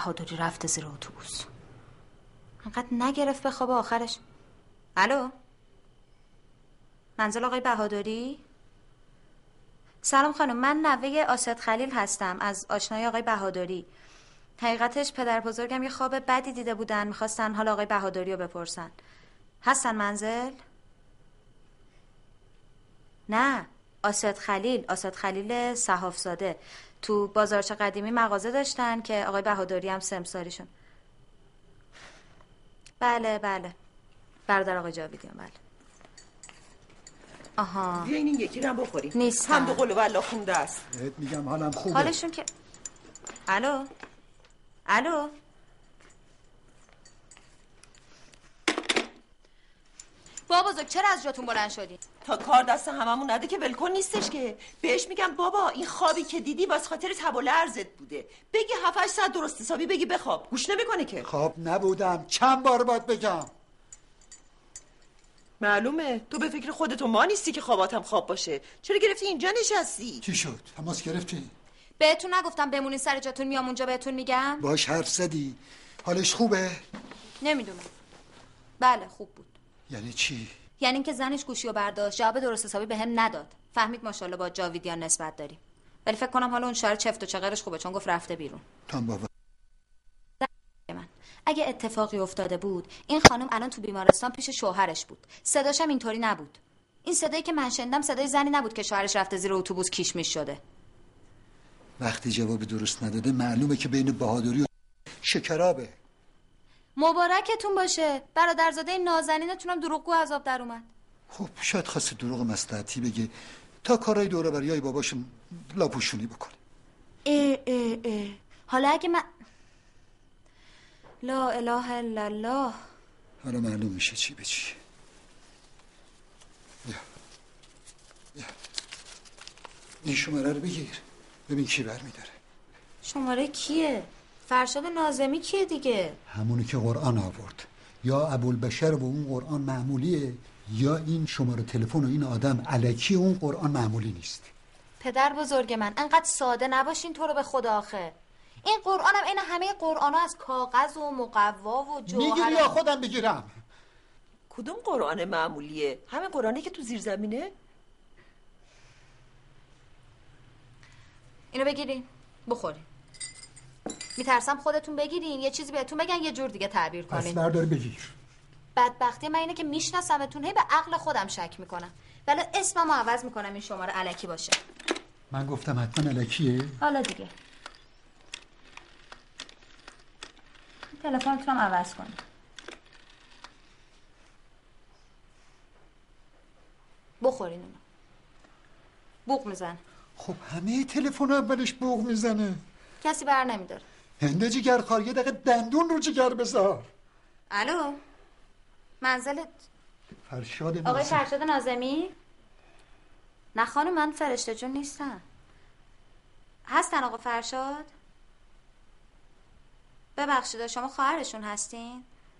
بهادری رفته زیر اتوبوس. انقدر نگرفت به خواب آخرش. الو، منزل آقای بهادری؟ سلام خانم، من نوه آسد خلیل هستم از آشنای آقای بهادری. حقیقتش پدر بزرگم یه خواب بدی دیده بودن، میخواستن حال آقای بهادری رو بپرسن. هستن منزل؟ نه، آسد خلیل صحافزاده. تو بازارچه قدیمی مغازه داشتن که آقای بهادری هم سمساریشون. بله برادر آقای جاویدیان. بله. آها، بیاین این یکی رو هم بخوریم. نیستن. هم به قول والله خونده است. بهت میگم حالم خوبه. حالشون که الو بابا بزرگ، چرا از جاتون بلند شدی؟ تا کار دست هممون نده که ولکن نیستش که. بهش میگم بابا این خوابی که دیدی واسه خاطر تب و لرزت بوده، بگی 7-8 ساعت درست حسابی بگی بخواب. گوش نمیکنه که. خواب نبودم، چند بار باید بگم. معلومه تو به فکر خودتو ما نیستی که خواباتم خواب باشه. چرا گرفتی اینجا نشستی؟ چی شد؟ تماس گرفتی؟ بهتون نگفتم بمونین سر جاتون؟ میام اونجا بهتون میگم. باش حرف زدی؟ حالش خوبه؟ نمیدونم. بله خوب بود. یعنی چی؟ یعنی اینکه زنش گوشی رو برداشت، جواب درست حسابی بهم نداد. فهمید ماشاءالله با جاویدیان نسبت داریم. ولی فکر کنم حالا اون شعر چفت و چغرش خوبه، چون گفت رفته بیرون. تام بابا من اگه اتفاقی افتاده بود این خانم الان تو بیمارستان پیش شوهرش بود. صداش هم اینطوری نبود. این صدایی که من شنیدم صدای زنی نبود که شوهرش رفته زیر اتوبوس کیشمیش شده. وقتی جواب درست نداده معلومه که بین بهادری و شکرابه. مبارکتون باشه، برادرزاده نازنینتونم دروغگو عذاب در اومد. خب شاید خواسته دروغ مصلحتی بگه تا کارهای دوره بریای باباشم لاپوشونی بکنه. حالا اگه من لا اله الا الله. حالا معلوم میشه چی به چی. یا این شماره رو بگیر ببین کی برمیداره. شماره کیه؟ فرشاد ناظمی کیه دیگه؟ همونی که قرآن آورد. یا ابوالبشر و اون قرآن معمولیه، یا این شماره تلفن و این آدم الکی اون قرآن معمولی نیست. پدر بزرگ من انقدر ساده نباشین تو رو به خدا آخه. این قرآنم این همه قرآن‌ها از کاغذ و مقوا و جوهر. میگیری یا خودم بگیرم؟ کدوم قرآن معمولیه؟ همین قرآنی که تو زیر زمینه؟ اینو بگیرین بخورین. میترسم خودتون بگیرین یه چیزی بهتون بگن یه جور دیگه تعبیر کنین. پس بردار بگیر. بدبختی من اینه که میشناسمتون، هی به عقل خودم شک میکنم. ولی اسممو عوض میکنم این شماره الکی باشه. من گفتم حتما الکیه. حالا دیگه تلفنتونم عوض کنین. بخورین اونو. بوق میزن. خب همه تلفن اولش بوق میزنه. کسی بر نمیداره. هنده جگرخوار یه دقیقه دندون رو جگر بذار. الو، منزلت فرشاد آقای فرشاد ناظمی؟ نه خانم، من فرشته جون نیستم. هستن آقا فرشاد؟ ببخشید شما خواهرشون هستین؟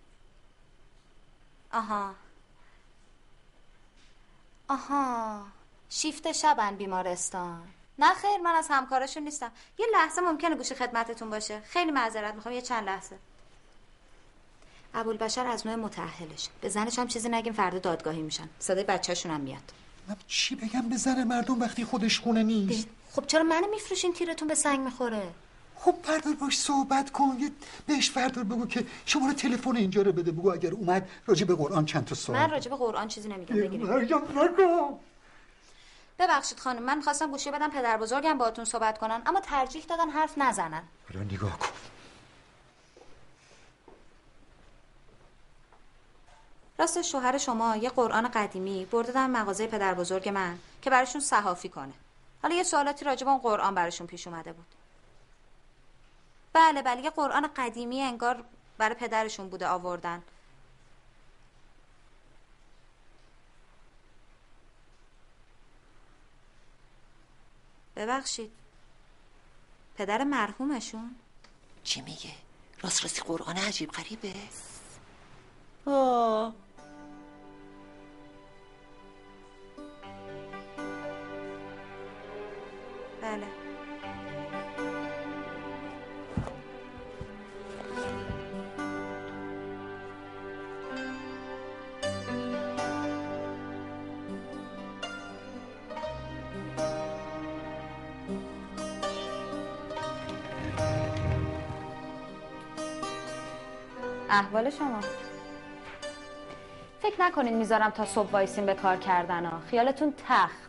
آها شیفت شبن بیمارستان. نه خیر، من از همکارشون نیستم. یه لحظه ممکنه گوشی خدمتتون باشه؟ خیلی معذرت میخوام، یه چند لحظه. ابوالبشر از نوع متأهلش. به زنش هم چیزی نگیم فردا دادگاهی میشن. صدای بچه‌شون هم میاد. من چی بگم به زن مردم وقتی خودش خونه نیست؟ خب چرا منو میفروشین تیرتون به سنگ میخوره؟ خب بردار باش صحبت کن، یه بهش بردار بگو که شماره تلفن اینجا رو بده، بگو اگر اومد راجع به قرآن چند تا سوال. من راجع به قرآن چیزی نمیگم. بگیرید. نگو. ببخشید خانم، من خواستم گوشی بدم پدر بزرگم باهاتون صحبت کنن، اما ترجیح دادن حرف نزنن. حالا نگاه کن. راست شوهر شما یه قرآن قدیمی برده در مغازه پدر بزرگ من که براشون صحافی کنه. حالا یه سوالاتی راجع به اون قرآن براشون پیش اومده بود. بله یه قرآن قدیمی انگار برای پدرشون بوده آوردن. ببخشید پدر مرحومشون؟ چی میگه؟ راستی قرآن عجیب غریبه؟ بله. احوال شما؟ فکر نکنین میذارم تا صبح وایسین به کار کردن ها. خیالتون تخت.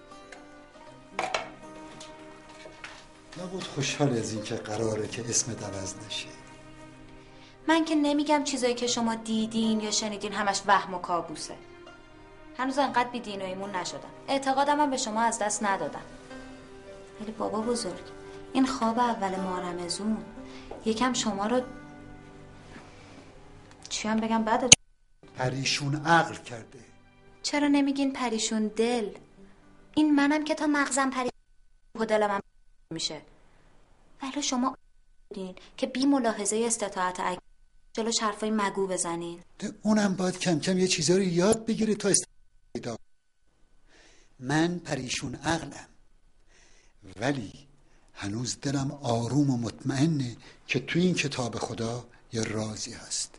نبود خوشحال از این که قراره که اسمت عوض نشه. من که نمیگم چیزایی که شما دیدین یا شنیدین همش وهم و کابوسه. هنوز انقدر بی دین و ایمون نشدم. اعتقادم هم به شما از دست ندادم. ولی بابا بزرگ، این خواب اول ماه رمضون یکم شما رو چی هم بگم بعد پریشون عقل کرده. چرا نمیگین پریشون دل؟ این منم که تا مغزم پریشون و دلم میشه. ولی شما دیدین که بی ملاحظه استطاعت جلو حرفای مگو بزنین. اونم باید کم کم یه چیزا رو یاد بگیره تا استعداد. من پریشون عقلم، ولی هنوز دلم آروم و مطمئنه که توی این کتاب خدا یه رازی هست.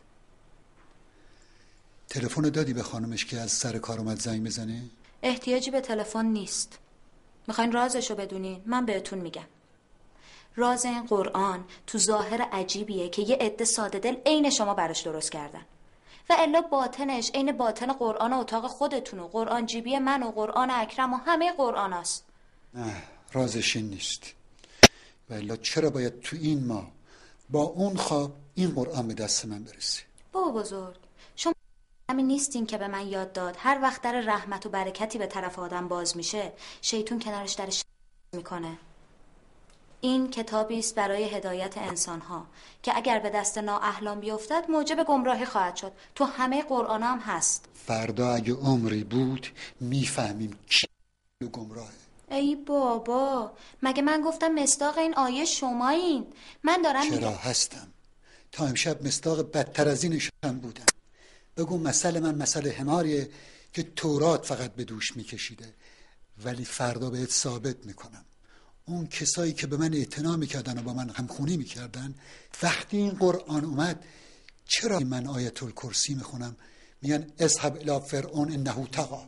تلفن دادی به خانمش که از سر کار اومد زنگ بزنه؟ احتیاجی به تلفن نیست. میخواین رازشو بدونین؟ من بهتون میگم. راز این قرآن تو ظاهر عجیبیه که یه عده ساده دل عین شما براش درست کردن و الا باطنش عین باطن قرآن اتاق خودتون و قرآن جیبی من و قرآن اکرم و همه قرآن هست. نه، رازش این نیست. و الا چرا باید تو این ماه با اون خواب این قرآن به دست من برسه؟ بابا بزرگ، شما همین نیستین که به من یاد داد هر وقت در رحمت و برکتی به طرف آدم باز میشه شیطون کنارش درش میکنه. این کتابی است برای هدایت انسان‌ها که اگر به دست نااهلان بیفتد موجب گمراهی خواهد شد. تو همه قرآن هم هست. فردا اگه عمری بود میفهمیم کی گمراهه. ای بابا، مگه من گفتم مصداق این آیه شمایین؟ من دارم چرا هستم؟ تا امشب مصداق بدتر از اینش هم بودم. بگو مسئله من مسئله حماریه که تورات فقط به دوش میکشیده، ولی فردا بهت ثابت میکنم اون کسایی که به من اعتنا میکردن و با من همخونی میکردن وقتی این قرآن اومد چرا من آیت الکرسی میخونم میگن اذهب الی فرعون انه طغی.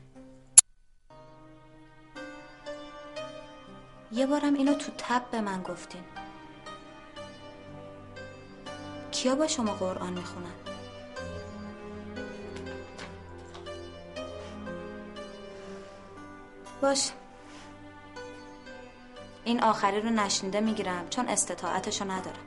یه بارم اینو تو تب به من گفتین. کیا با شما قرآن میخونن؟ باش، این آخری رو نشنیده میگیرم چون استطاعتشو ندارم.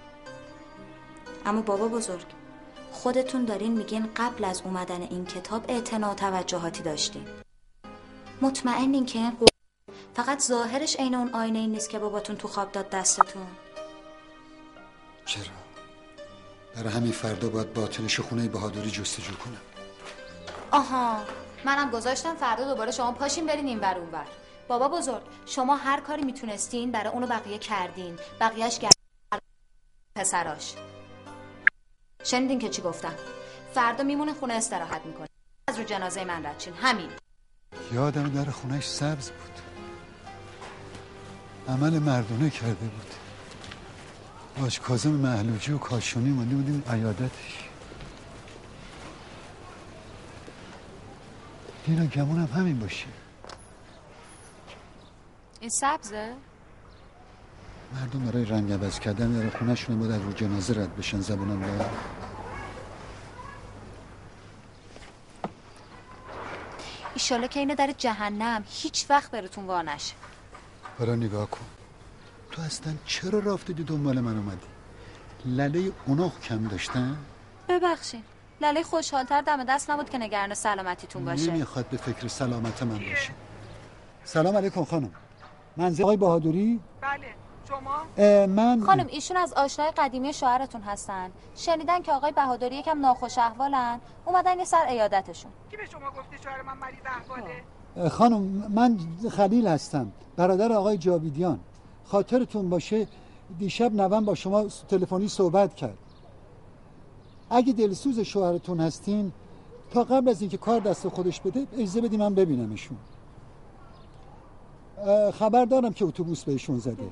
اما بابا بزرگ، خودتون دارین میگین قبل از اومدن این کتاب اعتنا و توجهاتی داشتین. مطمئنین که این فقط ظاهرش عین اون آینه این نیست که باباتون تو خواب داد دستتون؟ چرا؟ برای همین فردا باید باطنش خونه بهادری جستجو کنم. آها، منم گذاشتم فردا دوباره شما پاشین برین این ور اون ور. بابا بزرگ، شما هر کاری میتونستین برای اونو بقیه کردین، بقیهش پسراش. شنیدین که چی گفتم؟ فردا میمونه خونه استراحت میکنه. از رو جنازه من رد شین. همین. یادم در خونهش سبز بود، عمل مردونه کرده بود. باش کاظم محلوجی و کاشونی مونده بودیم عیادتش. دینا گمونم همین باشه. این سبزه؟ مردم برای رنگ عوض کردن در خونهشون بود از رو جنازه رد بشن زبونم دارم. ایشالا که اینه در جهنم هیچ وقت براتون وا نشه. برا نگاه کن، تو اصلا چرا رفتیدی دنبال من اومدی؟ لله اونا کم داشتن؟ ببخشید، لله خوشحالتر دم دست نبود که نگران سلامتیتون باشه. نمیخواد به فکر سلامت من باشه. سلام علیکم خانم، منزل آقای بهادری؟ بله، شما؟ من خانم ایشون از آشنای قدیمی شوهرتون هستن. شنیدن که آقای بهادری یکم ناخوش احوالن، اومدن یه سر عیادتشون. کی به شما گفته شوهر من مریض احواله؟ خانم من خلیل هستم، برادر آقای جاویدیان. خاطرتون باشه دیشب نوام با شما تلفنی صحبت کرد. اگه دلسوز شوهرتون هستین تا قبل از اینکه کار دست خودش بده اجازه بدید من ببینمشون. خبر دارم که اتوبوس بهشون زده.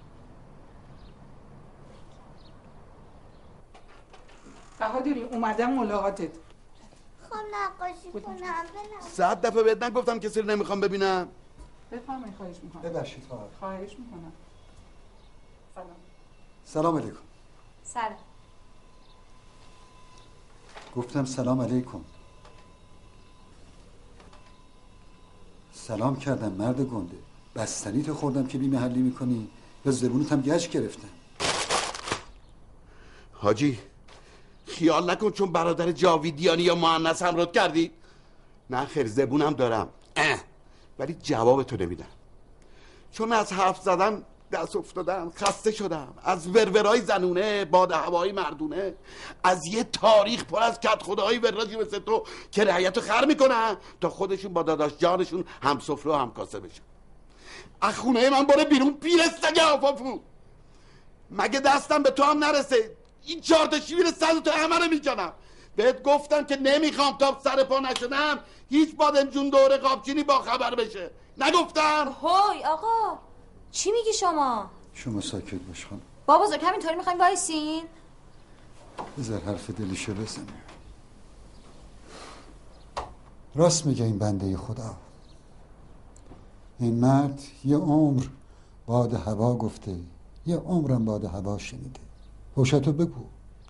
بهادری اومدم ملاقاتت. خب نقاشی کنم برم. 100 دفعه بهت نگفتم کسی رو نمیخوام ببینم. بفرمایید، خواهش میکنم. ببخشید خواهش میکنم. سلام. سلام علیکم. سلام. گفتم سلام علیکم. سلام کردم مرد گنده. بستنی تو خوردم که بی محلی میکنی به زبونت هم گچ گرفتم. حاجی خیال نکن چون برادر جاویدیانی یا مؤنث همراه کردی. نه خیر زبونم دارم ولی جواب تو نمیدم، چون از حرف زدن دست افتادم، خسته شدم از ورورای زنونه، باد هوایی مردونه، از یه تاریخ پر از کت خدایی وراجی مثل تو که رعیت رو خر میکنن تا خودشون با داداش جانشون هم سفره و هم کاسه بشن. از خونه من باره بیرون پیرستگه آفافو. مگه دستم به تو هم نرسه این 4 تا شیر 100 تا همه رو میکنم. بهت گفتم که نمیخوام تا سر پا نشدم هیچ بادم جون دوره قابچینی با خبر بشه. نگفتم؟ هوی آقا چی میگی شما؟ شما ساکت باش خانم. بابا بزرگ همینطوری میخوایم وایسین؟ بذار حرف دلشو بزنه. راست میگه این بنده خدا. این مرد یه عمر باد هوا گفته، یه عمرم باد هوا شنیده. روشتو بگو،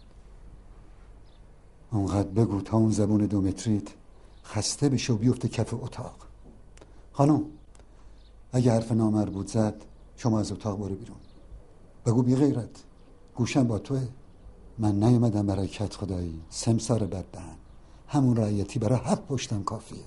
اونقدر بگو تا اون زبون 2 متریت خسته بشه و بیفته کف اتاق. خانم اگه حرف نامربوط زد شما از اتاق برو بیرون. بگو بی غیرت گوشم با توه. من نیومدم برای کت خدایی، سمسار بددهن. همون رعیتی برای 7 پشتم کافیه.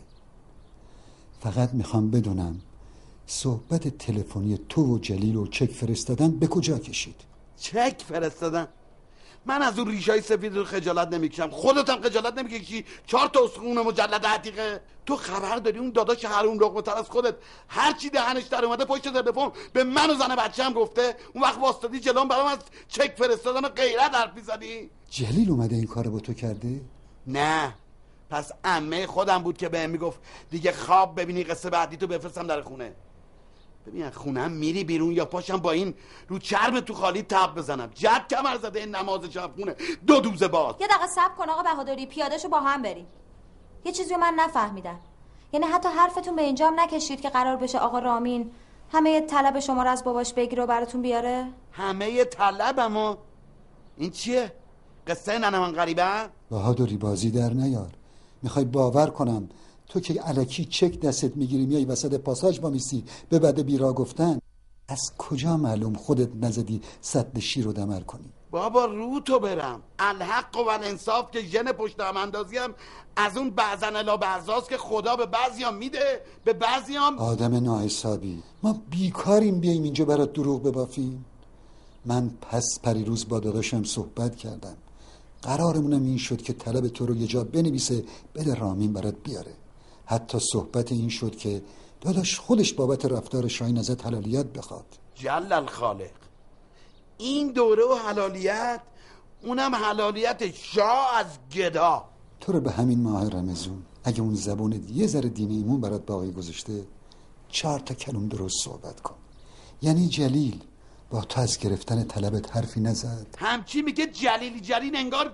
فقط میخوام بدونم صحبت تلفنی تو و جلیل و چک فرستادن به کجا کشید؟ چک فرستادن؟ من از اون ریشای سفید رو خجالت نمیکشم، خودت هم خجالت نمیکشی؟ 4 تا استخون مجلد عتیقه. تو خبر داری اون داداش حروم لقمه تر از خودت هر چی دهنش در اومده پشت تلفن به من و زن بچه‌م گفته؟ اون وقت واسطادی جلوم برام از چک فرستادن و غیرت حرف می‌زدی؟ جلیل اومده این کارو با تو کرده؟ نه، پس عمه خودم بود که بهم میگفت دیگه خواب ببینی قصه بعدی تو بفرستم در خونه. ببین خونم میری بیرون یا پاشم با این رو چرم تو خالی تب بزنم. جد کمر زده این نماز شب خونه 2 دوزه باز. یه دقیقه صبر کن آقا بهادری، پیادهشو با هم بریم. یه چیزی رو من نفهمیدم، یعنی حتی حرفتون به اینجا هم نکشید که قرار بشه آقا رامین همه طلب شما رو از باباش بگیره و براتون بیاره؟ همه طلبمو؟ این چیه؟ قصه ننه من غریبه؟ بهادری بازی در نیار. میخوای باور کنم تو که الکی چک دستت میگیری میای وسط پاساژ با میسی به بعد بیرا گفتن؟ از کجا معلوم خودت نزدی سد شیر رو دمر کنی؟ بابا رو تو برم الحق و الانصاف که ژن پشت هم اندازی هم از اون بعضن الا بعضاست که خدا به بعضیام میده به بعضیام. آدم ناحسابی، ما بیکاریم بیاییم اینجا برات دروغ ببافیم. من پس پریروز با داداشم صحبت کردم، قرارمونم این شد که طلب تو رو یه جا بنویسه بده رامین برات بیاره. حتی صحبت این شد که داداش خودش بابت رفتار شاهین ازت حلالیت بخواد. جل الخالق، این دوره و حلالیت، اونم حلالیت شاه از گدا. تو رو به همین ماه رمضان اگه اون زبون یه ذره دین ایمون برات باقی گذاشته 4 تا کلم درست صحبت کن. یعنی جلیل با تو از گرفتن طلبت حرفی نزد؟ همچی میگه جلیلی جلیل انگار.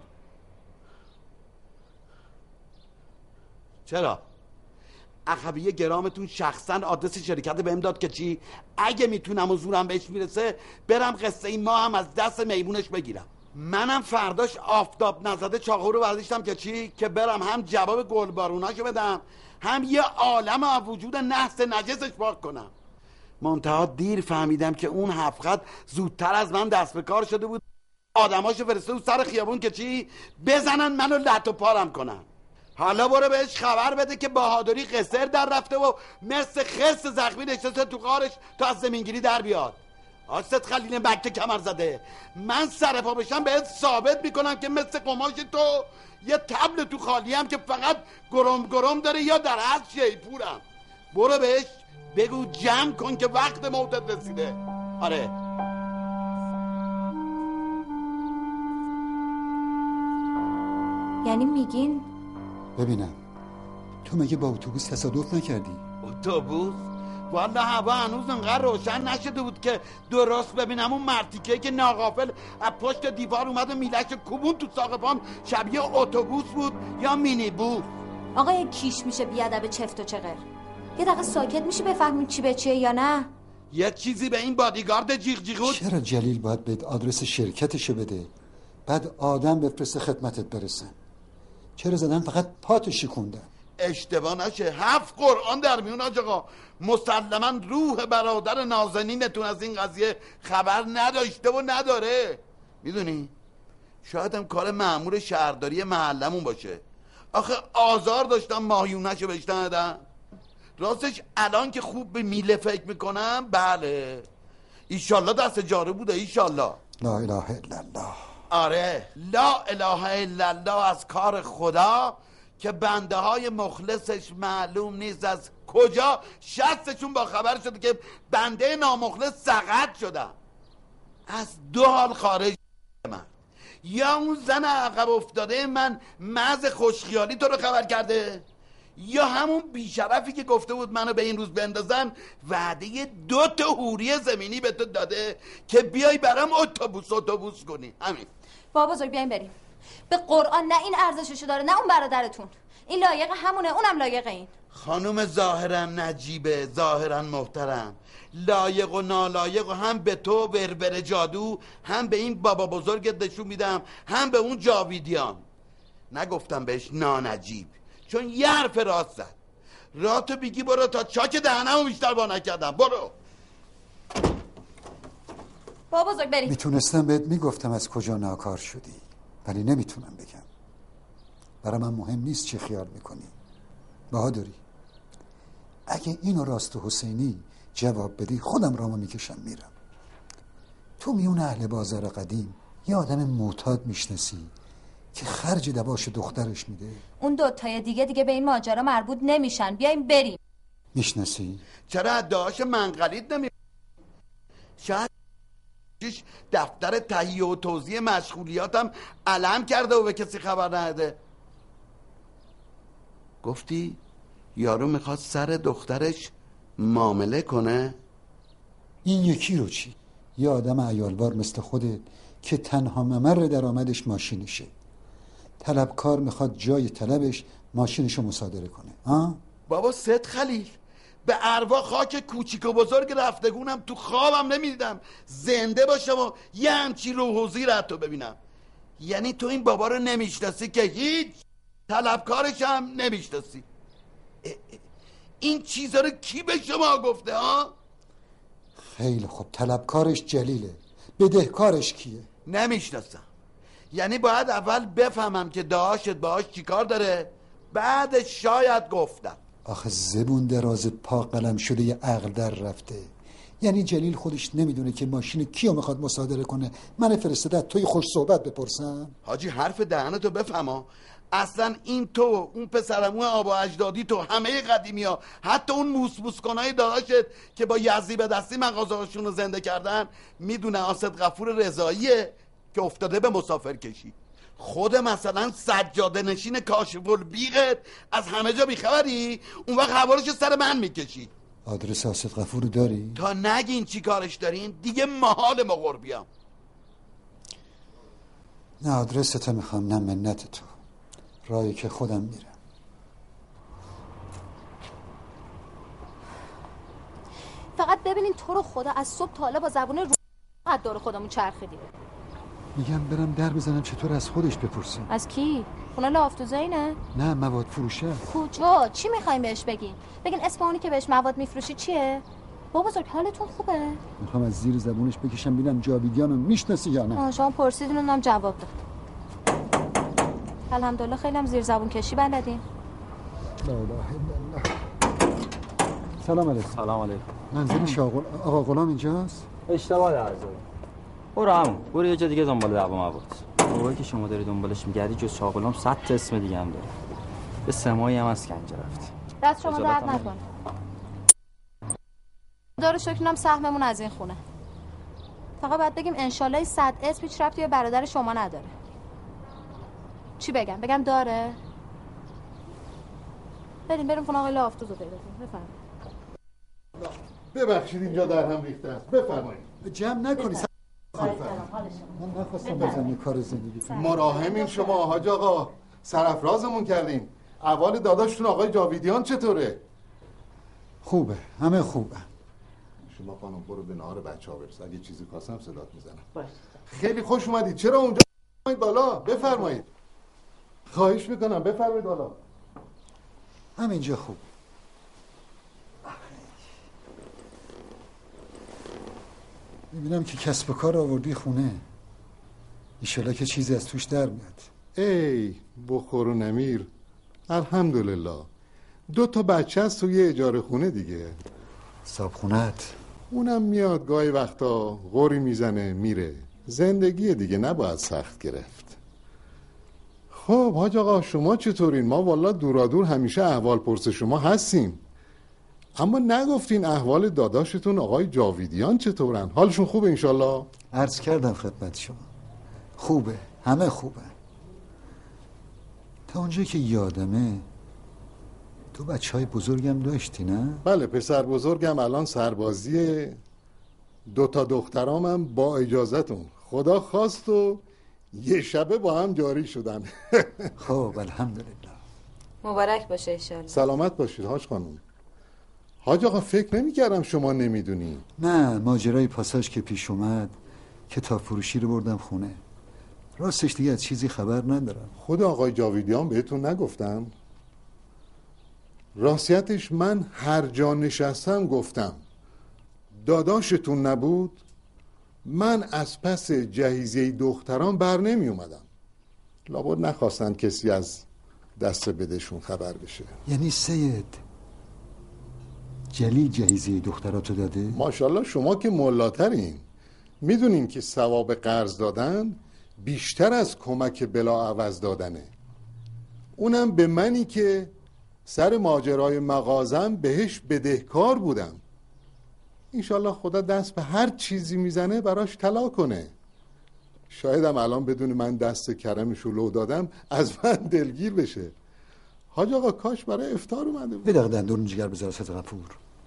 چرا؟ اخویه گرامتون شخصا آدرس شرکت بهم داد که چی؟ اگه میتونم و زورم بهش میرسه برم قصه این ما هم از دست میمونش بگیرم. منم فرداش آفتاب نزده چاقو رو برداشتم که چی؟ که برم هم جواب گلباروناشو بدم هم یه عالم از وجود نحس نجسش پاک کنم. منتها دیر فهمیدم که اون 7 خط زودتر از من دست به کار شده بود، آدماشو فرسته بود سر خیابون که چی؟ بزنن منو لط و پارم کنن. حالا برو بهش خبر بده که بهادری قصر در رفته و مثل خرس زخمی نشسته تو غارش تا از زمینگیری در بیاد. آست خلیل مکه کمر زده، من سر پا بشم بهت ثابت میکنم که مثل قماش تو یه تبل تو خالی هم که فقط گرم گرم داره یا در از شیپورم. برو بهش بگو جمع کن که وقت موتت رسیده. آره یعنی میگین ببینم تو مگه با اتوبوس تصادف نکردی؟ اتوبوس؟ والا هوا هنوز انقدر روشن نشده بود که درست ببینم اون مرتیکه که ناغافل از پشت دیوار اومد و میلش کوبون تو ساق پام شبیه اتوبوس بود یا مینی بوس. آقا یه کیش میشه بیادب چفت و چغر. یه دقیقه ساکت میشه بفهمیم چی به چیه یا نه؟ یه چیزی به این بادیگارد جیغ جیغود. چرا جلیل باید بهت آدرس شرکتشو بده بعد آدم بفرسته خدمتت برسن؟ چرا زدن؟ فقط پاتو شکوندن. اشتباه نشه 7 قرآن در میون حاج آقا. مسلما روح برادر نازنینتون از این قضیه خبر نداشته و نداره. میدونی شاید هم کار مأمور شهرداری محلمون باشه. آخه آزار داشتم ماهیونه‌شو بهش ندادم. راستش الان که خوب به میله فکر میکنم بله ایشالله دست جاره بوده. ایشالله. لا اله الا الله. آره لا اله الا الله از کار خدا که بنده های مخلصش معلوم نیست از کجا شستشون با خبر شده که بنده نامخلص سقط شدم. از 2 حال خارج من، یا اون زن عقب افتاده من مز خوشخیالی تو رو خبر کرده، یا همون بیشرفی که گفته بود منو به این روز بندازن وعده 2 تا حوری زمینی به تو داده که بیای برام اتوبوس کنی. همین. بابا بزرگ بیاین بریم. به قرآن نه این ارزششو داره نه اون برادرتون. این لایق همونه، اونم لایق این. خانوم ظاهرا نجیبه، ظاهرا محترم، لایق و نالایق و هم به تو بربر جادو، هم به این بابا بزرگت نشون میدم، هم به اون جاویدیان. نگفتم بهش نانجیب چون یه حرف راست زد. راتو بگی برو تا چاک دهنمو بیشتر با نکردم. برو. بابا بزرگ بریم. میتونستم بهت میگفتم از کجا ناکار شدی، ولی نمیتونم بگم. برای من مهم نیست چی خیال میکنی. بهادری اگه اینو راست و حسینی جواب بدی خودم رامو میکشم میرم. تو میون اهل بازار قدیم یه آدم معتاد میشناسی که خرج دواش دخترش میده؟ اون 2 تای دیگه به این ماجرا مربوط نمیشن. بیایم بریم. میشناسی؟ چرا ادعاش منقلید نمی شاید دفتر تهیه و توزیع مشغولیاتم علم کرده و به کسی خبر نده. گفتی یارو میخواد سر دخترش معامله کنه؟ این یکی رو چی؟ یه آدم عیالوار مثل خودت که تنها ممر درآمدش ماشینشه، طلبکار میخواد جای طلبش ماشینشو مصادره کنه. بابا سید خلیل، به ارواح خاک کوچیک و بزرگ رفتگونم تو خوابم نمیدیدم زنده باشم و یه همچی روحوزی رو تو ببینم. یعنی تو این بابا رو نمیشناسی که هیچ، طلبکارش هم نمیشناسی. این چیزا رو کی به شما گفته ها؟ خیلی خب، طلبکارش جلیله، بدهکارش کیه؟ نمیشناسم. یعنی باید اول بفهمم که داشت باهاش چیکار داره، بعدش شاید گفتم. آخه زبون دراز پا قلم شده یه عقل در رفته. یعنی جلیل خودش نمیدونه که ماشین کیو میخواد مصادره کنه؟ من فرستاده توی خوش صحبت بپرسم؟ حاجی حرف دهنتو بفهما. اصلا این تو، اون پسرمو آبا اجدادی تو، همه قدیمی ها، حتی اون موسموسکنای داداشت که با یزی به دستی مغازه‌هاشون رو زنده کردن، میدونه آسد غفور رضاییه که افتاده به مسافر کشی. خود مثلا سجاده نشین کاشف البیغت از همه جا بیخبری، اون وقت حوالشو سر من میکشی. آدرس آسد غفور داری؟ تا نگین چی کارش دارین دیگه محال ما قربیام. نه آدرستو میخوام نه منت تو، راهی که خودم میرم. فقط ببینین تو رو خدا از صبح تا حالا با زبون رو قد دور خودمون چرخیدیم. میگم برم در بزنم چطور از خودش بپرسیم. از کی؟ خونه لافتوزایی نه مواد فروشه. کجا؟ چی میخوایم بهش بگین اسم اونی که بهش مواد میفروشی چیه؟ بابا بزرگ حالتون خوبه؟ میخوام از زیر زبونش بکشم ببینم جاویدیانو میشناسی یا نه. شما پرسیدین اونم جواب داد. الحمدلله خیلی هم زیر زبون کشی بلدین. لا اله الا الله. سلام علیکم. سلام علیکم. منزل شاغل آقا غلام اینجاست؟ اشتباه در برو یه جا دیگه دنبال دعوا مباش. بابایی که شما داری دنبالش میگردی جز شاغلام 100 تا اسم دیگه هم داره. به سمایی هم از کنجه رفت. دست شما درد نکنه. خدا رو شکر اینم سهممون از این خونه. فقط باید بگیم انشالله 100 اسم هیچ ربطی به برادر شما نداره. چی بگم داره؟ بریم خونه آقای لافتوزو پیدا کنیم. بفرمایید. ببخشید اینجا در هم ریخته است. بفرمایید. جمع نکنی. من نخواستم بزنی کار زندگی. مراهمین شما حاج آقا، سرافرازمون کردین. احوال داداشتون آقای جاویدیان چطوره؟ خوبه، همه خوبه. شما خانم برو به نهار بچه‌ها برس. اگه چیزی خواستم صدات میزنم. خیلی خوش اومدید. چرا اونجا بالا؟ بفرمایید. خواهش میکنم بفرمایید بالا. همینجا خوب. میبینم که کسب و کار آوردی خونه. ایشالا که چیزی از توش در میاد. ای بخور و نمیر. الحمدلله. 2 بچه هست توی اجاره خونه دیگه. صابخونت اونم میاد گاهی وقتا غوری میزنه میره. زندگی دیگه نباید سخت گرفت. خب حاج آقا شما چطورین؟ ما والا دورادور همیشه احوال پرس شما هستیم، اما نگفتین احوال داداشتون آقای جاویدیان چطورن؟ حالشون خوبه انشالله؟ عرض کردم خدمت شما خوبه، همه خوبه. تا اونجایی که یادمه تو بچهای بزرگم داشتی نه؟ بله پسر بزرگم الان سربازیه. 2 دخترامم با اجازتون خدا خواست و یه شبه با هم جاری شدن. خب الحمدلله. مبارک باشه انشالله. سلامت باشید حاج خانم. حاج آقا فکر نمی کردم شما نمیدونی. نه ماجرای پاساژ که پیش اومد کتاب فروشی رو بردم خونه. راستش دیگه از چیزی خبر ندارم. خود آقای جاویدیان بهتون نگفتم؟ راستیتش من هر جا نشستم گفتم داداشتون نبود من از پس جهیزیه دختران بر نمی اومدم. لابد نخواستن کسی از دست بدشون خبر بشه. یعنی سید جلیل جهیزیه دختراتو داده؟ ماشاءالله شما که ملاترین، میدونین که ثواب قرض دادن بیشتر از کمک بلا عوض دادنه. اونم به منی که سر ماجرای مغازم بهش بدهکار بودم. انشالله خدا دست به هر چیزی میزنه براش طلا کنه. شایدم الان بدون من دست کرمشو لو دادم از من دلگیر بشه. حاج آقا کاش برای افطار اومده بود. به دقیقه دندون جگر بذار ست غفور.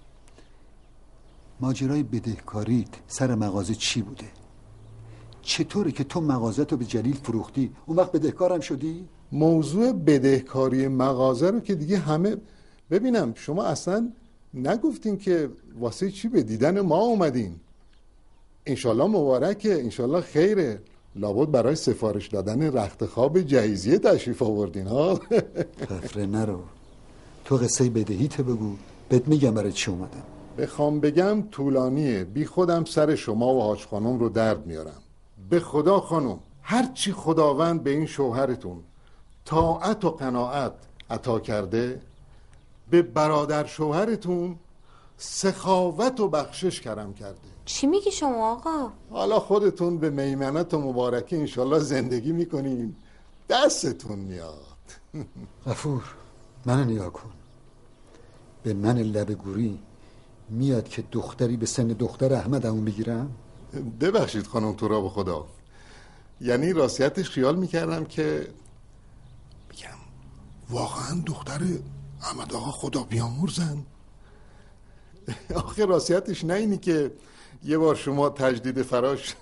ماجرای بدهکاریت سر مغازه چی بوده؟ چطوره که تو مغازه به جلیل فروختی اون وقت بدهکارم شدی؟ موضوع بدهکاری مغازه رو که دیگه همه ببینم شما اصلا نگفتین که واسه چی به دیدن ما اومدین. انشالله مبارکه، انشالله خیره. لابد برای سفارش دادن رخت خواب جهیزیه تشریف آوردین ها. خفره نرو، تو قصه بدهیت بگو بهت میگم برای چی اومدم. بخوام بگم طولانیه، بی خودم سر شما و حاج خانم رو درد میارم. به خدا خانم هرچی خداوند به این شوهرتون طاعت و قناعت عطا کرده به برادر شوهرتون سخاوت و بخشش کرم کرده. چی میگی شما آقا؟ حالا خودتون به میمنت و مبارکی انشالله زندگی میکنین دستتون میاد. غفور منو نگاه کن، به من لب گوری میاد که دختری به سن دختر احمد همون بگیرم؟ ببخشید خانم تو را به خدا، یعنی راستیتش خیال میکردم که بگم واقعا دختر احمد آقا خدا بیامرزن. آخه راستیتش نه اینی که یه بار شما تجدید فراش.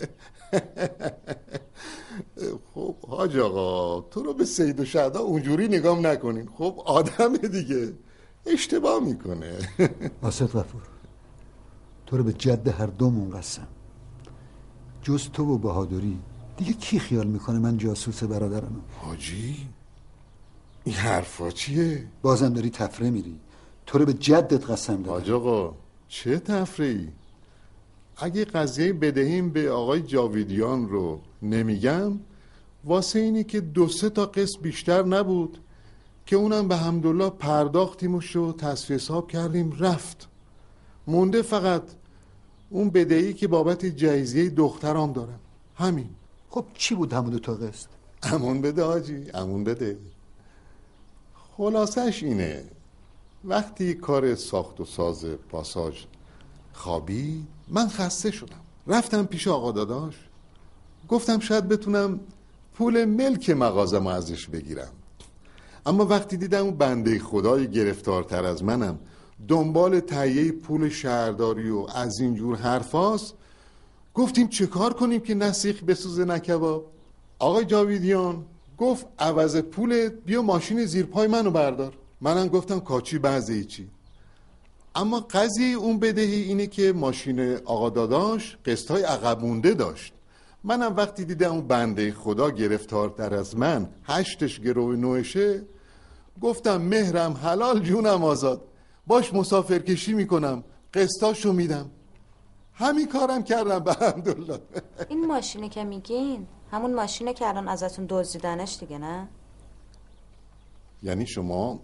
خب حاج آقا تو رو به سید و شهدا اونجوری نگام نکنین. خب آدم دیگه اشتباه میکنه. آسد غفور تو رو به جد هر دومون قسم، جز تو و بهادری دیگه کی خیال میکنه من جاسوس برادرم؟ حاجی این حرفا چیه؟ بازم داری تفره میری، تو رو به جدت قسم دادم. حاج آقا چه تفریحی؟ اگه قضیه بدهیم به آقای جاویدیان رو نمیگم واسه اینی که 2-3 قسط بیشتر نبود که اونم به حمدالله پرداختیمش رو تصفیه حساب کردیم رفت. مونده فقط اون بدهی که بابت جهیزیه دخترام دارم. همین. خب چی بود همون 2 قسط؟ امون بده حاجی، امون بده. خلاصش اینه وقتی کار ساخت و ساز پاساژ خوابید من خسته شدم، رفتم پیش آقا داداش گفتم شاید بتونم پول ملک مغازم ازش بگیرم. اما وقتی دیدم اون بنده خدای گرفتارتر از منم دنبال تهیه پول شهرداری و از اینجور حرفاست، گفتیم چه کار کنیم که نه سیخ بسوزه نه کباب. آقای جاویدیان گفت عوض پولت بیا ماشین زیر پای منو بردار. منم گفتم کاچی بعضی چی. اما قضیه اون بدهی اینه که ماشین آقا داداش قسطای عقب مونده داشت منم وقتی دیدم اون بنده خدا گرفتارتر از من 8 گرو 9شه، گفتم مهرم حلال جونم آزاد، باش مسافر کشی میکنم، قسطاشو میدم. همین کارم کردم به الحمدلله. این ماشینه که میگین همون ماشینه که الان ازتون دزدیدنش دیگه، نه؟ یعنی شما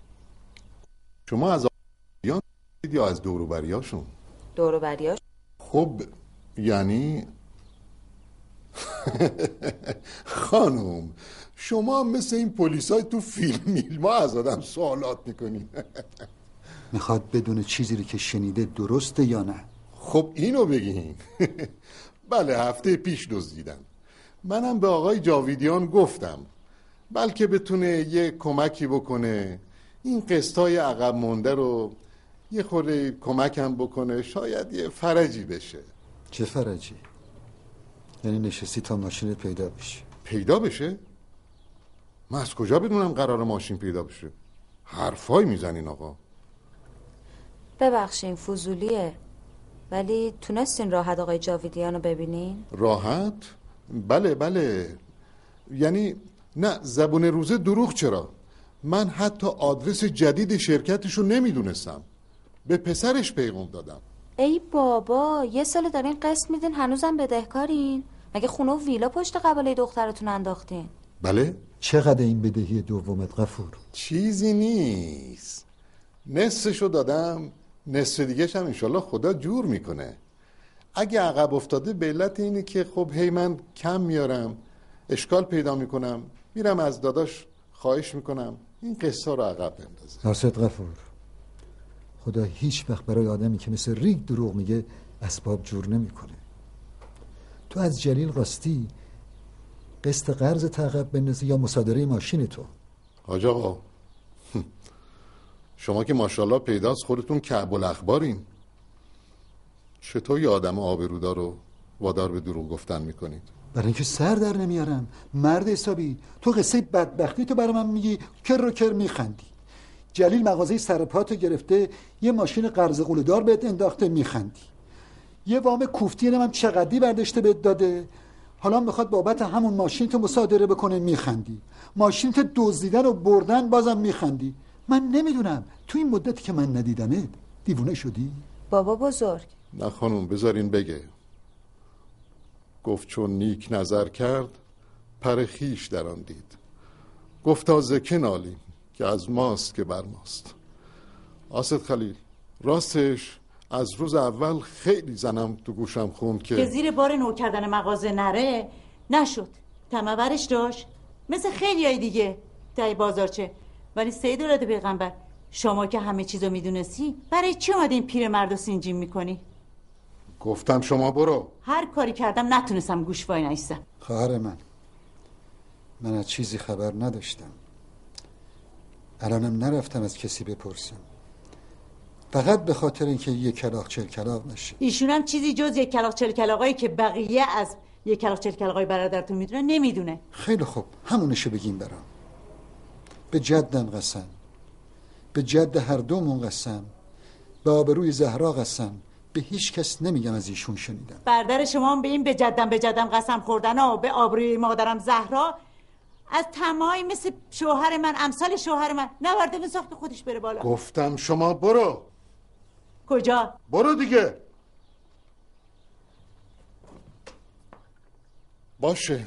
از آقایان یا از دوروبریاشون؟ دوروبریاش؟ خب یعنی خانم شما مثل این پلیسای تو فیلم ما از آدم سوالات میکنین. میخواد بدون چیزی رو که شنیده درسته یا نه؟ خب اینو بگین. بله هفته پیش دزدیدن. منم به آقای جاویدیان گفتم بلکه بتونه یه کمکی بکنه، این قسطای عقب مونده رو یه خورده کمکم بکنه، شاید یه فرجی بشه. چه فرجی؟ یعنی نشستی تا ماشین پیدا بشه؟ پیدا بشه؟ من از کجا بدونم قرار ماشین پیدا بشه؟ حرفای میزنین آقا. ببخشین فضولیه، ولی تونستین راحت آقای جاویدیان رو ببینین؟ راحت؟ بله. یعنی نه زبون روزه دروغ چرا؟ من حتی آدرس جدید شرکتشو نمیدونستم، به پسرش پیغام دادم. ای بابا، یه سال دارین قسط میدین هنوزم بدهکارین؟ مگه خونه و ویلا پشت قباله دخترتون انداختین؟ بله؟ چقدر این بدهی دومت غفور؟ چیزی نیست، نصفشو دادم، نصف دیگه‌ش هم انشالله خدا جور میکنه. اگه عقب افتاده به علت اینه که خب هی من کم میارم، اشکال پیدا میکنم، میرم از داداش خواهش میکنم این قصه رو عقب بندازه. ناصر غفور، خدا هیچ وقت برای آدمی که مثل ریگ دروغ میگه اسباب جور نمیکنه. تو از جلیل راستی قسط قرض عقب بندازی یا مصادره ماشین تو؟ حاج آقا شما که ماشاءالله پیداست خودتون کعب الاخبارین، چطور یه آدم آبرودار رو وادار به دروغ گفتن میکنید؟ برای اینکه سر در نمیارم مرد حسابی. تو قصه بدبختی تو برای من میگی، کر رو کر میخندی. جلیل مغازه سرپاتو گرفته، یه ماشین قرض قولدار بهت انداخته، میخندی. یه وام کوفتی هم چقدی برداشته بهت داده، حالا میخواد بابت همون ماشین تو مصادره بکنه، میخندی. ماشین تو دزدیدن و بردن، بازم میخندی. من نمیدونم تو این مدتی که من ندیدمت دیوونه شدی؟ بابا بزرگ. نه خانوم بذارین بگه. گفت چون نیک نظر کرد پر خیش در آن دید. گفت تا زکه نالیم که از ماست که بر ماست. آصد خلیل راستش از روز اول خیلی زنم تو گوشم خوند که زیر بار نو کردن مغازه نره نشد. تمورش داشت مثل خیلی های دیگه تای بازارچه. ولی سید اولاد پیغمبر، شما که همه چیزو میدونستی برای چی اومدی این پیرمردو سینجیم میکنی؟ گفتم شما برو. هر کاری کردم نتونستم گوش وای نایستم. خواهر من از چیزی خبر نداشتم، الانم نرفتم از کسی بپرسم، فقط به خاطر اینکه یک کلاغ چل کلاغ نشه. ایشون هم چیزی جز یک کلاغ چل کلاغایی که بقیه از یک کلاغ چل کلاغای برادرتون میدونه نمیدونه. خیلی خوب همونشو بگیم برام. به جدم قسم، به جد هر دومون قسم، به آبروی زهرا قسم، به هیچ کس نمیگم از ایشون شنیدم. برادر شما هم به این به جدم قسم خوردن و به آبروی مادرم زهرا از تمای مثل شوهر من، امثال شوهر من نورده به ساخت خودش بره بالا. گفتم شما برو. کجا؟ برو دیگه. باشه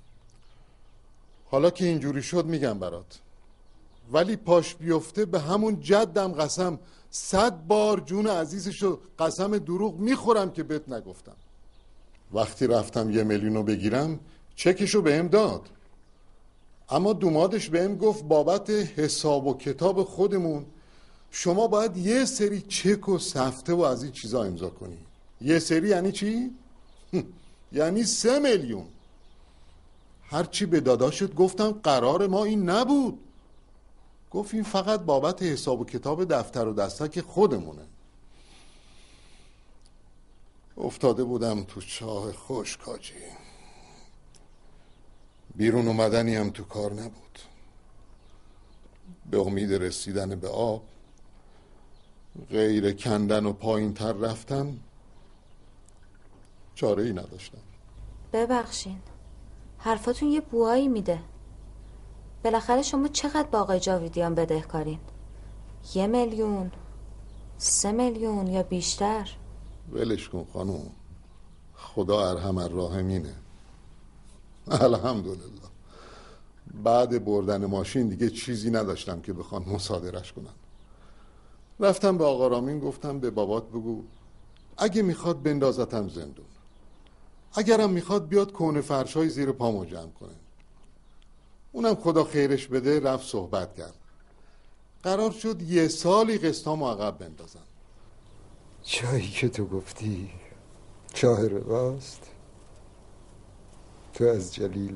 حالا که اینجوری شد میگم برات، ولی پاش بیفته به همون جدم قسم 100 بار جون عزیزشو قسم دروغ میخورم که بهت نگفتم. وقتی رفتم 1 میلیون بگیرم چکشو بهم داد، اما دومادش بهم گفت بابت حساب و کتاب خودمون شما باید یه سری چک و سفته و از این چیزا امضا کنی. یه سری یعنی چی؟ یعنی 3 میلیون. هرچی به داداشت گفتم قرار ما این نبود. گفت این فقط بابت حساب و کتاب دفتر و دستک خودمونه. افتاده بودم تو چاه خشک حاجی، بیرون اومدنی هم تو کار نبود. به امید رسیدن به آب غیر کندن و پایین تر رفتن چاره ای نداشتم. ببخشین، حرفاتون یه بوهایی میده. بالاخره شما چقدر با آقای جاویدیان بدهکارین؟ 1 میلیون، 3 میلیون یا بیشتر؟ ولش کن خانم، خدا ارحم الراحمینه. الحمدلله بعد بردن ماشین دیگه چیزی نداشتم که بخوان مصادرش کنن. رفتم به آقا رامین گفتم به بابات بگو اگه میخواد بندازتم زندون، اگرم میخواد بیاد کون فرشای زیر پامو جمع کنه. اونم خدا خیرش بده رفت صحبت کرد، قرار شد 1 سالی قسطامو عقب بندازم. جایی که تو گفتی چاه رواست، تو از جلیل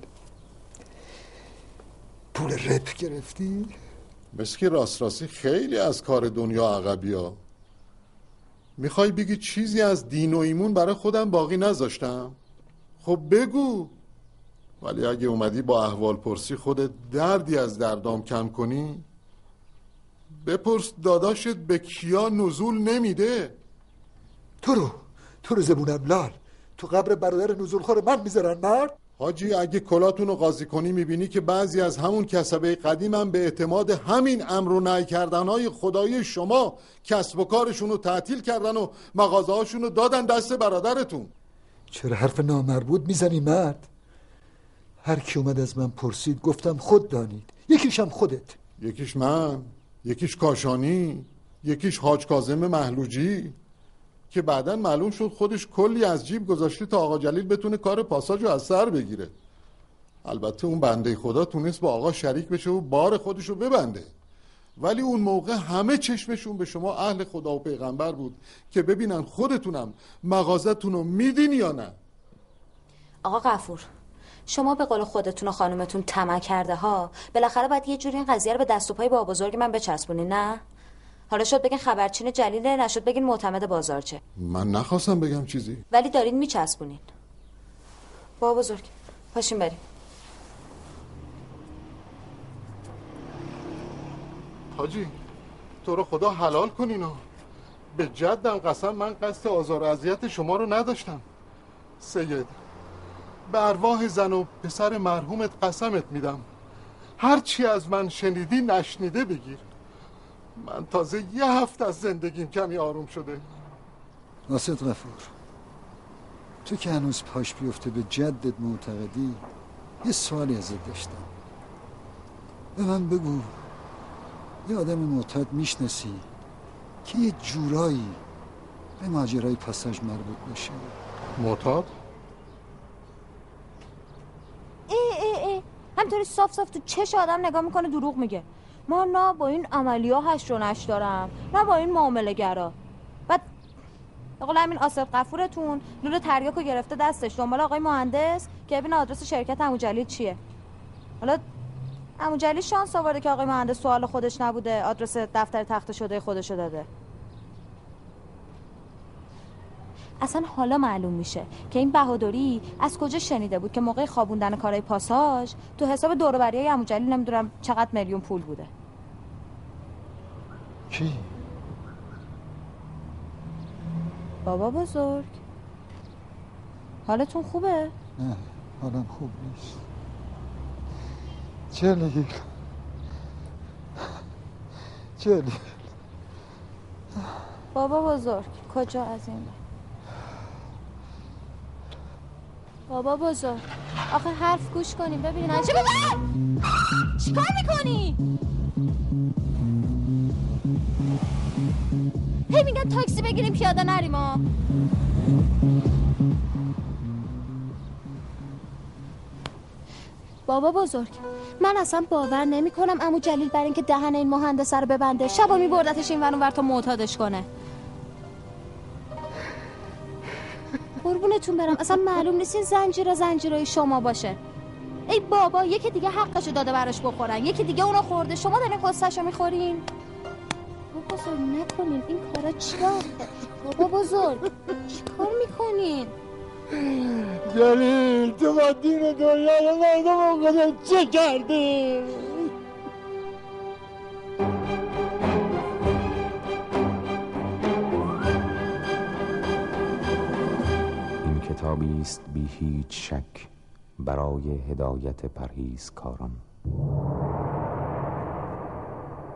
پول رپ گرفتی؟ مثل که راست خیلی از کار دنیا عقبی ها. میخوای بگی چیزی از دین و ایمون برای خودم باقی نذاشتم؟ خب بگو. ولی اگه اومدی با احوال پرسی خودت دردی از دردام کم کنی، بپرس داداشت به کیا نزول نمیده. تو رو زبونم لال تو قبر برادر نزول خور من میذارن مرد؟ حاجی اگه کلاتون رو قاضی کنی میبینی که بعضی از همون کسبه قدیم هم به اعتماد همین امر و نهی کردنهای خدایی شما کسب و کارشون رو تعطیل کردن و مغازه هاشون رو دادن دست برادرتون. چرا حرف نامربوط میزنی مرد؟ هر کی اومد از من پرسید گفتم خود دانید، یکیشم خودت. یکیش من، یکیش کاشانی، یکیش حاج کاظم محلوجی که بعداً معلوم شد خودش کلی از جیب گذاشته تا آقا جلیل بتونه کار پاساژو از سر بگیره. البته اون بنده خدا تونست با آقا شریک بشه و بار خودشو ببنده، ولی اون موقع همه چشمشون به شما اهل خدا و پیغمبر بود که ببینن خودتونم مغازتونو میدین یا نه. آقا غفور، شما به قول خودتون و خانومتون طمع کرده ها، بالاخره باید یه جوری این قضیه رو به دست و پای بابا بزرگ من بچسبونی، نه؟ حالا شد بگین خبرچین جلیله، نشد بگین معتمد بازارچه. من نخواستم بگم چیزی، ولی دارین میچسبونین. بابا بزرگ پاشین بریم. حاجی تو رو خدا حلال کنینو. به جدم قسم من قصد آزار و اذیت شما رو نداشتم. سید به ارواح زن و پسر مرحومت قسمت میدم، هر چی از من شنیدی نشنیده بگیر. من تازه 1 هفته از زندگیم کمی آروم شده. ناصر غفور، تو که هنوز پاش بیفته به جدت معتقدی، یه سوالی ازت داشتم. به من بگو یه آدم معتاد میشناسی که یه جورایی به ماجرای پاساژ مربوط بشه؟ معتاد؟ همطوری صاف صاف تو چش آدم نگاه میکنه دروغ میگه. ما نه با این عملی ها هش رو نش دارم، نه با این معامله گرا. بعد بقول همین آصف غفورتون نور تریاکو گرفته دستش دنبال آقای مهندس که ببین آدرس شرکت عمو جلیل چیه. حالا عمو جلیل شانس آورده که آقای مهندس سوال خودش نبوده، آدرس دفتر تخت شده خودشو داده. اصلا حالا معلوم میشه که این بهادری از کجا شنیده بود که موقع خوابوندن کارهای پاساژ تو حساب دور و بریای عمو جلیل نمیدونم چقدر میلیون پول بوده. کی؟ بابا بزرگ. حالتون خوبه؟ نه حالم خوب نیست. جلیل بابا بزرگ کجا از این؟ بابا بزرگ آخه حرف گوش کنیم ببینین. چه چیکار میکنی؟ هی میگن تاکسی بگیریم پیاده نریم ها. بابا بزرگ من اصلا باور نمی کنم عمو جلیل برای اینکه دهن این مهندسه رو ببنده شبا میبردتش این ور اون ور تا معتادش کنه. قربونتون برم اصلا معلوم نیست این زنجیرای شما باشه. ای بابا یکی دیگه حقشو داده براش بخورن، یکی دیگه اونو خورده، شما دارین قصه‌شو میخورین. بابا بزرگ نکنین این کارا چیه؟ بابا بزرگ چیکار میکنین؟ جلیل تو با دین و دنیا مردم خودت چه کردی؟ کتابی است بی هیچ شک برای هدایت پرهیزکاران.